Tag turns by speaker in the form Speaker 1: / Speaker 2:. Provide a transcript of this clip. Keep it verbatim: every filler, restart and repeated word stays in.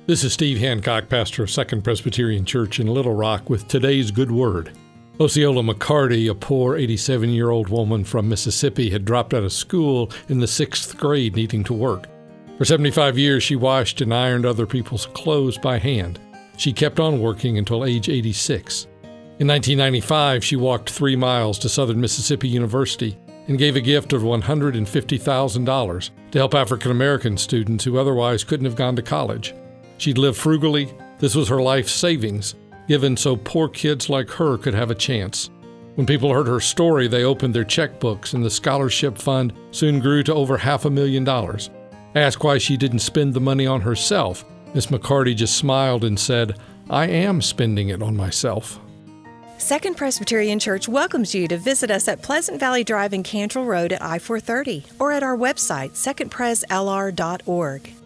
Speaker 1: This is Steve Hancock, pastor of Second Presbyterian Church in Little Rock, with today's good word. Osceola McCarty, a poor eighty-seven-year-old woman from Mississippi, had dropped out of school in the sixth grade needing to work. For seventy-five years, she washed and ironed other people's clothes by hand. She kept on working until age eighty-six. In nineteen ninety-five, she walked three miles to Southern Mississippi University and gave a gift of one hundred fifty thousand dollars to help African-American students who otherwise couldn't have gone to college. She'd lived frugally. This was her life savings, given so poor kids like her could have a chance. When people heard her story, they opened their checkbooks, and the scholarship fund soon grew to over half a million dollars. Asked why she didn't spend the money on herself, Miss McCarty just smiled and said, "I am spending it on myself."
Speaker 2: Second Presbyterian Church welcomes you to visit us at Pleasant Valley Drive and Cantrell Road at I four thirty or at our website, second pres l r dot org.